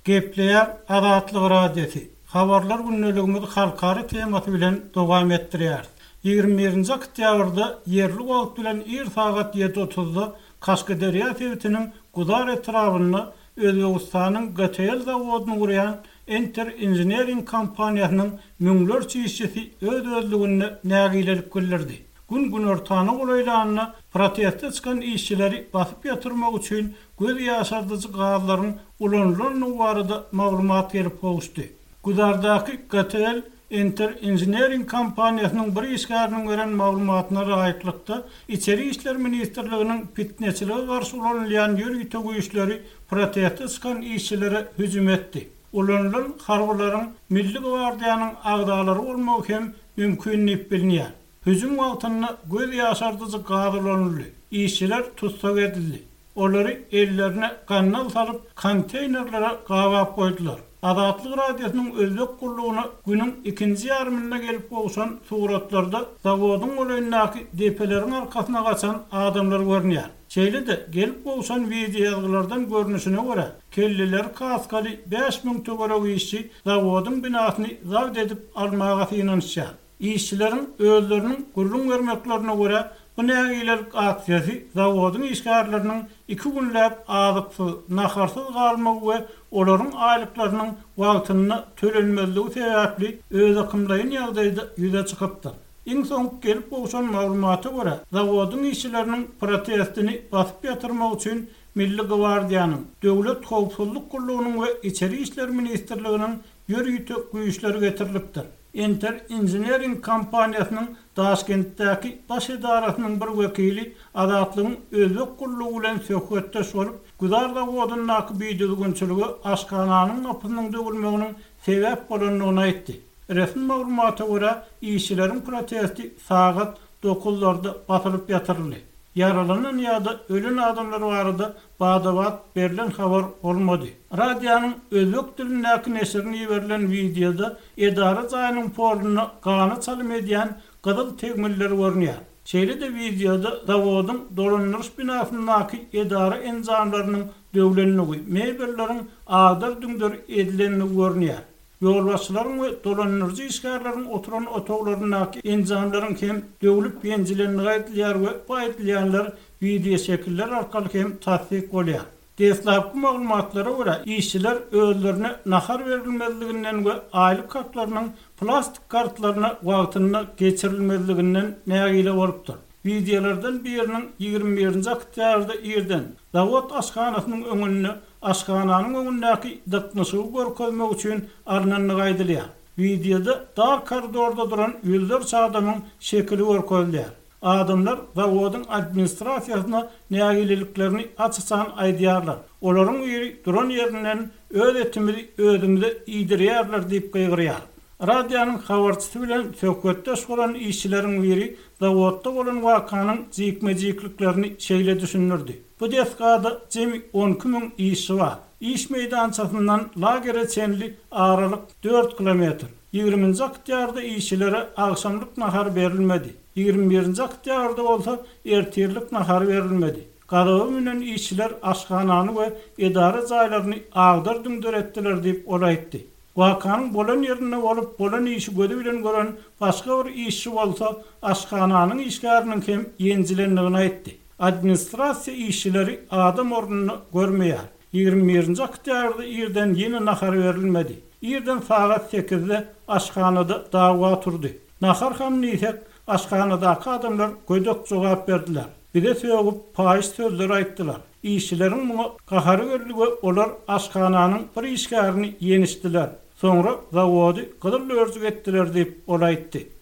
Gepleýär Azatlyk Radiosu. Habarlar günnäligimiz halkary temasy bilen dowam etdirýär. 21-nji oktýabrda yerli wagt bilen saat 7:30-da Kaşgaderýa täwitiniň Gudar etrawyny Özbegistanyň GTL zawodyny gurýan Enter Engineering kompaniýasynyň müňlerçe işçisi öz-özligini nägilelik bildirdi. Gün ortany golaýlanyny protestde çykan işçileri basyp ýatyrmak üçin göz ýaşardyjy gazlaryň ulanlaryny barada maglumat berip goýuşdy. Gudardaky GTL Enter Engineering kompaniýasynyň bir işgäriniň beren maglumatyna raýatlykda İçeri işler ministrliginiň fitneçiligi garşy ulanýan ýürüýte güýçleri protestde çykan işçilere hüjüm etdi. Ulanlar harbalaryň Milli Gwardiýanyň agdalary bolmagy hem mümkinlik bilinýär. Hüjüm wagtyna göz ýaşardyjy gazlanýardy. İşçiler tutsak edildi. Olary ellerine kannal salyp konteynerlere gawap goýdular. Azatlyk Radiosynyň özlük gurlugyna günüň ikinji ýarmynda gelip goýşan suratlarda zawodyň olaýyndaky depeleriň arkasyna gaçan adamlar görnýär. Şeýle-de gelip goýşan video ýazgylardan görnüşine görä, kelliler kaskaly 5000 töwerek işçi zawodyň binasyny zawd edip almaga synanýar. İşçilerin özlerinin gurrun vermeklerine göre bu nägilelik aksiyası zavodun işgärlerinin 2 günläp azypsy, naharsyz galmagy we olaryň aýlyklarynyň wagtyny tölenmezligi sebäpli öz akymlaýan ýagdaýda ýüze çykypdy. Iň soň gelip goýşan maglumata görä zavodun işçileriniň protestini basyp ýatyrmak üçin Milli Gwardiýanyň, Döwlet Howpsuzlyk Gurulunyň we İçeri işler ministrliginiň ýürüýte güýçleri getirilipdir. Enter Engineering kompaniýasynyň Daşkentdäki baş edarasynyň bir wekili Azatlygyň özlük gurulugy bilen söhbetde bolup, Gudar zawodynyň biýdilgünçiligi aşkananyň apynyň döwülmeginiň sebäp bolanyny aýtdy. Resmi maglumata görä, işçilerin protesti saat 9-larda batyryp ýatyryldy. Yaralanan ýa-da ölen adamlar barada badabat berilen habar olmady. Radionyň özlük dilindäki neşrini berilen videoda edara jaýynyň porluny gany çalym edýän gyzyl tegmelleri görnýär. Şeýle-de videoda zawodyň dolanýarys binasyndaky edara enzamlarynyň döwlenligi, mebelleriň agdar-düňdür edilenini görnýär. Ýolbaşçylaryň we dolanýarjy işgärleriň oturan otoglarynaky enzamlaryň hem döwlüp ýenjilerini gaýdylýar we baýdylýanlar video şekiller arkaly hem tasdik bolýar. Deslapky maglumatlara görä, işçiler özlerine nahar berilmezliginden we aýlyk haklarynyň plastik kartlaryna wagtyny geçirilmezliginden nägile bolupdyr. Videolardan biriniň 21-nji oktýabrda ýerden zawod aşkanasynyň öňünde aşkananyň öňündäki dıknyşygy görkezmek üçin arnanyny gaýdylýar. Videoda dar koridorda duran ýüzlerçe adamyň şekli görkezilýär. Adamlar zawodyň administrasiýasyna nägileliklerini açysan aýdýarlar. Olaryň ýeri duran ýerinden öz etimi özümde ýidirýärler diýip gaýgyrýar. Radionyň habarçysy bilen söhbetde bolan işçileriň biri zawodda bolan wakanyň jikmejikliklerini şeýle düşünürdi. Bu deskada jemi 10000 işçi bar. İş meydançasından lagere çenli aralyk 4 kilometr. 20-nji oktýabrda işçilere agşamlyk nahar berilmedi. 21-nji oktýabrda bolsa ertirlik nahar berilmedi. Gadawy bilen işçiler aşkanany we edara jaýlaryny agdar-düňdür etdiler diýip olaýtdy. Wakanyň bolan ýerine bolup bolan işi gözi bilen gören başga bir işçi bolsa aşkananyň işgäriniň hem ýenjilenligini aýtdy. Administrasiýa işçileri adam ornuny görmeýär. 21-nji oktýabrda ýerden ýene nahar berilmedi. Ýerden saat 8-de aşkanada dawa turdy. Nahar hem niýek aşkanadaky adamlar gödök jogap berdiler. Bire söýüp paýyş sözler aýtdylar. İşçileriň muňa gahary görligi olar aşkananyň bir işgärini ýenişdiler. Sonra zawody gyzyl örjük etdiler diýip olaýtdy.